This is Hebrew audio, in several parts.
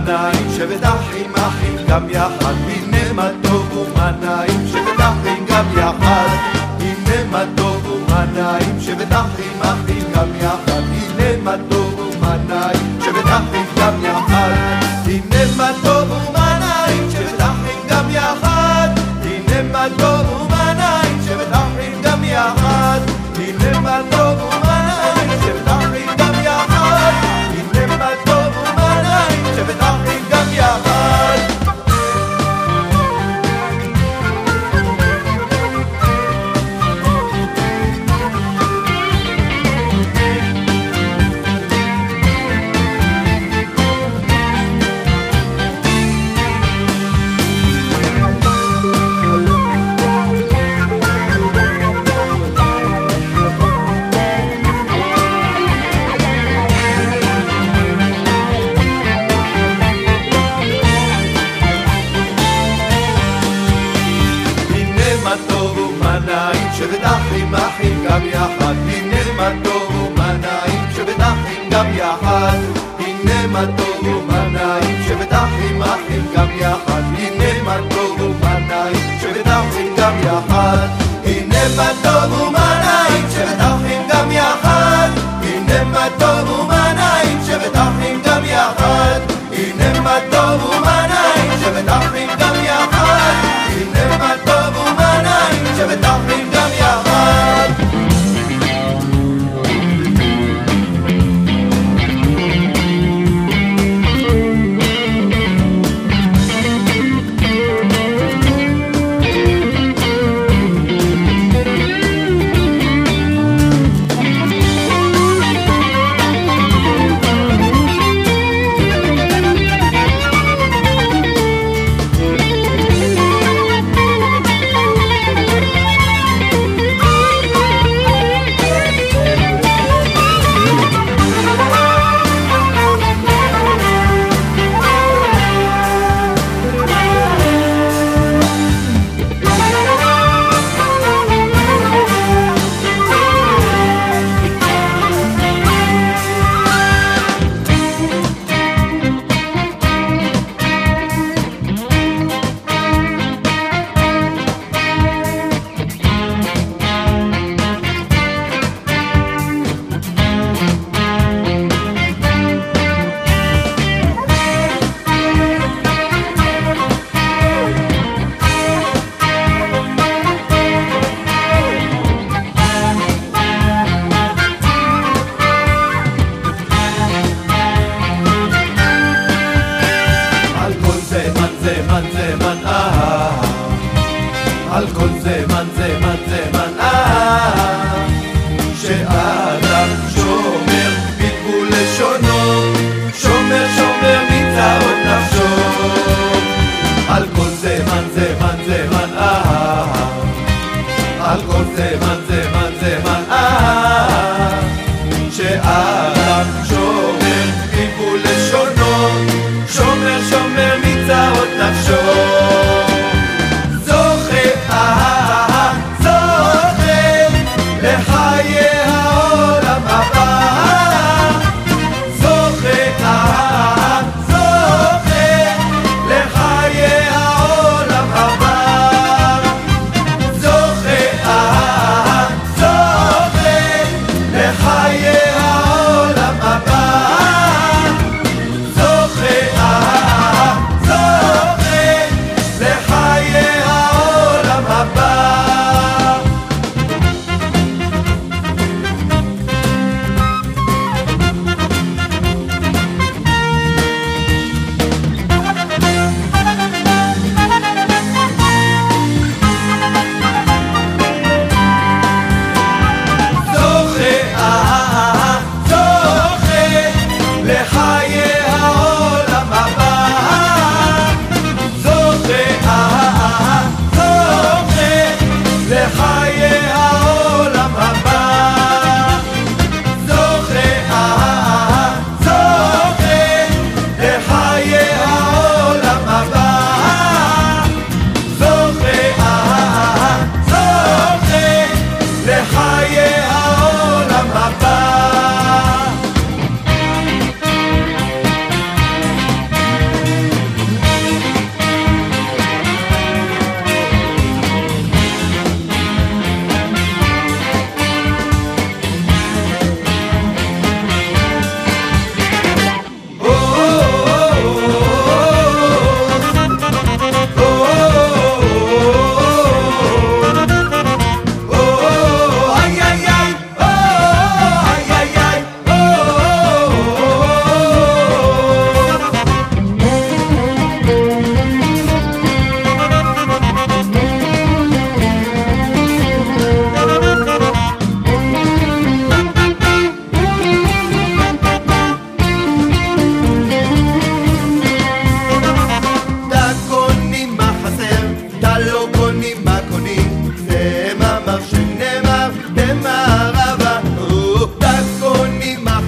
נעים שבט אחים אחים גם יחד הנה מה טוב ומה נעים שבט אחים גם יחד הנה מה טוב ומה נעים שבט אחים אחים גם יחד הנה מה טוב ומה נעים שבט אחים גם יחד הנה מה טוב ומה נעים שבט אחים גם יחד הנה מה טוב ומה נעים שבט אחים גם יחד הנה מה טוב ומה נעים שבט אחים גם יחד הנה מה טוב ומה נעים שבט אחים גם יחד שבט אחים אחים גם יחד הנה מה טוב ומה נעים שבט אחים גם יחד הנה מה טוב ומה נעים שבט אחים אחים גם יחד הנה מה טוב ומה נעים שבט אחים גם יחד הנה מה טוב ומה נעים שבט אחים גם יחד הנה מה טוב ומה נעים שבט אחים גם יחד הנה מה טוב ומה נעים שבט אחים גם יחד הנה מה טוב ומה נעים שבט אחים גם יחד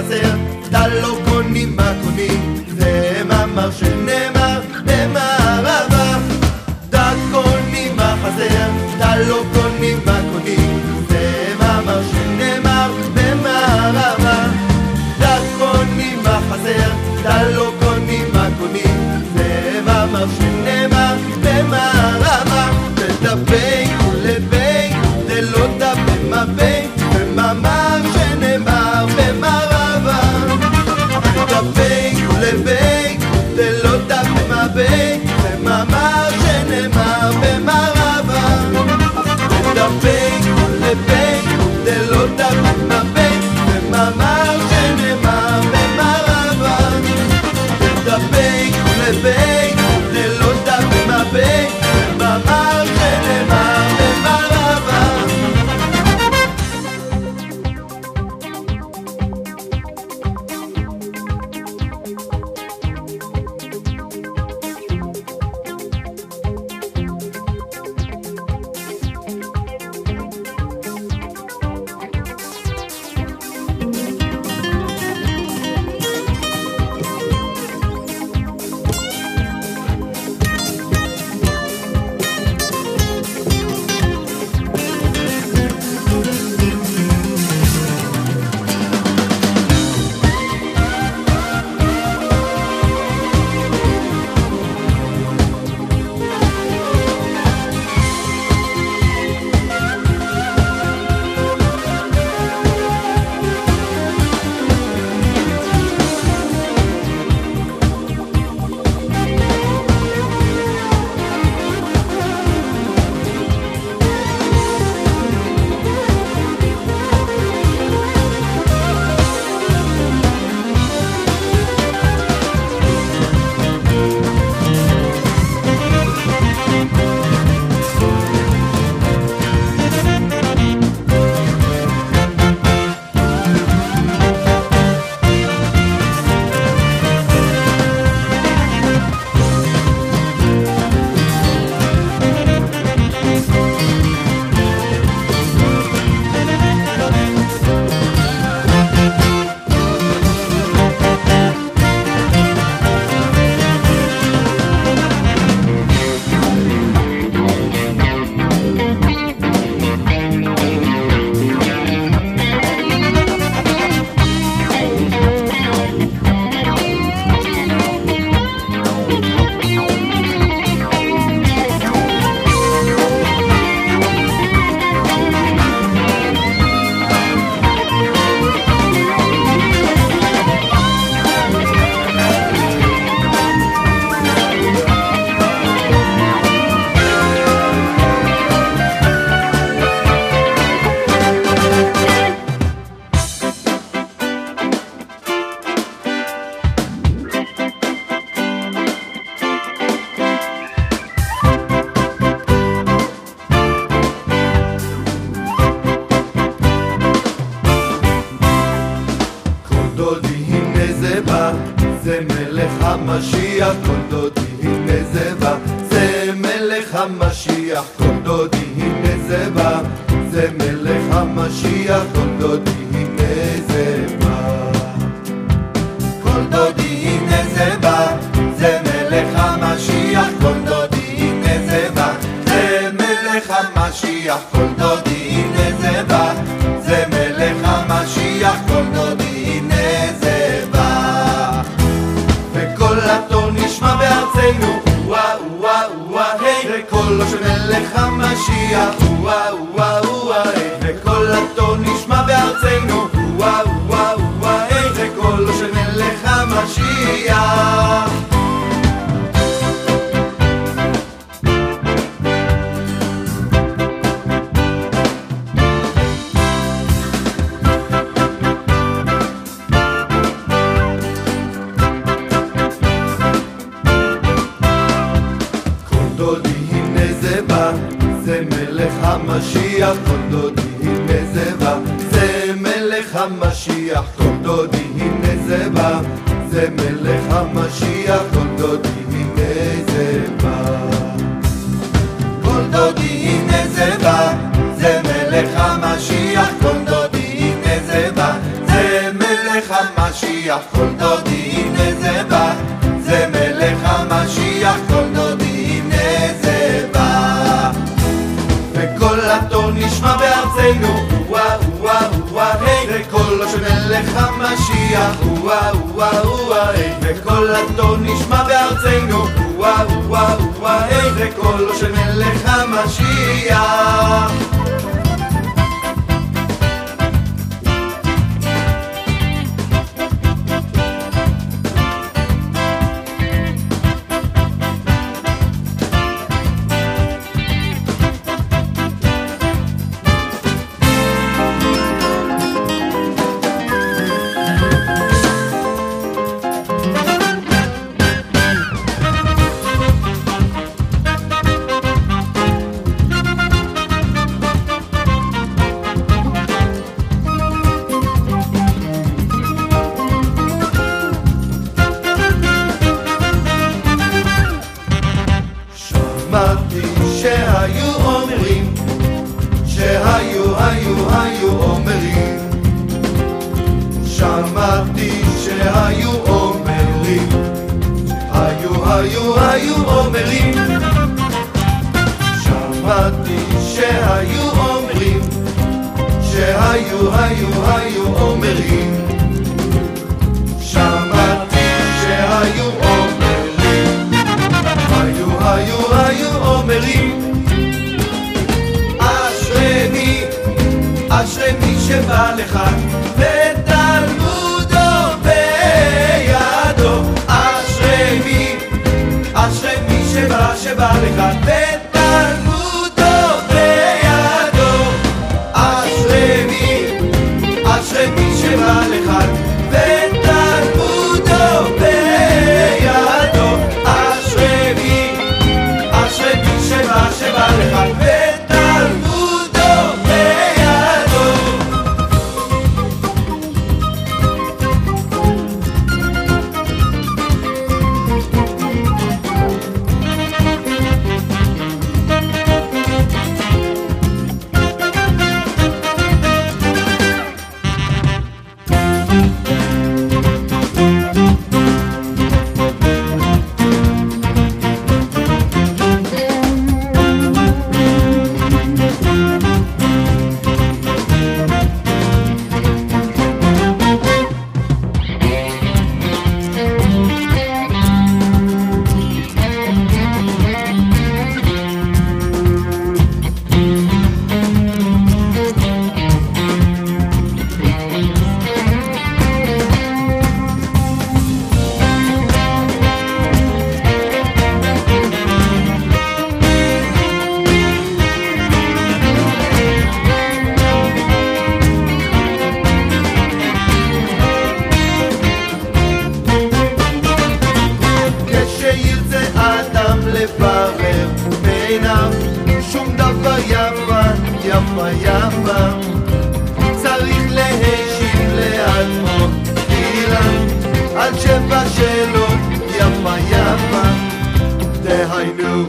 חסר, אתה לא קונים מה קונים, זה מאמר שנאמר במערבה. אתה קונים מה חסר, אתה לא קונים מה קונים, זה מאמר שנאמר במערבה. אתה קונים מה חסר, אתה לא קונים מה קונים, זה מאמר שנאמר במערבה. תדבק ולבק, זה לא דבר מה בין, זה מאמר שנאמר במערבה. תדבק ולבק, זה לא דבר מה בין, זה מאמר שנאמר במערבה. תדבק ולבק, זה לא דבר מה בין, זה מאמר שנאמר במערבה. תדבק ולבק, זה לא דבר מה בין, זה מאמר שנאמר במערבה. זה מלך המשיח, כל דודי הנה זה בא. זה מלך המשיח, כל דודי הנה זה בא. זה מלך המשיח, כל דודי הנה זה בא. כל דודי הנה זה בא. זה מלך המשיח, כל דודי הנה זה בא. זה מלך המשיח, כל דודי הנה זה בא. זה מלך המשיח, כל דודי הנה זה בא. וכל התור נשמע בארצנו, וואה וואה וואה היי, זה קולו של מלך המשיח, וואה וואה וואה היי. וכל התור נשמע בארצנו, וואה וואה וואה היי, זה קולו של מלך המשיח. זה מלך המשיח, כל דודי הנה זה בא. זה מלך המשיח, כל דודי הנה זה בא. זה מלך המשיח, כל דודי הנה זה בא. כל דודי הנה זה בא. זה מלך המשיח, כל דודי הנה זה בא. זה מלך המשיח, כל דודי הנה זה בא, זה מלך המשיח, כל דודי הנה זה בא. וקול התור נשמע בארצנו, וואה וואה וואה היי, וקולו של מלך המשיח, וואה וואה וואה היי, וקול התור נשמע בארצנו, וואה וואה וואה היי, וקולו של מלך המשיח. שמעתי שהיו אומרים, היו אומרים, שמעתי שהיו אומרים, היו אומרים, שמעתי שהיו אומרים, היו אומרים, שמעתי שהיו אומרים, היו אומרים, אשרי מי שבא לך ותלמודו בידו, אשרי מי שבא לך ותלמודו בידו, אשרי מי שבא לך ותלמודו בידו, אשרי מי שבא לך ותלמודו בידו. לברר בעיניו שום דבר יפה צריך להשיב לאדמו אילן על שבע שלו יפה דהיינו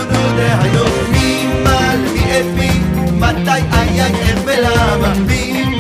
מי מל מי אפי מתי איך ולמה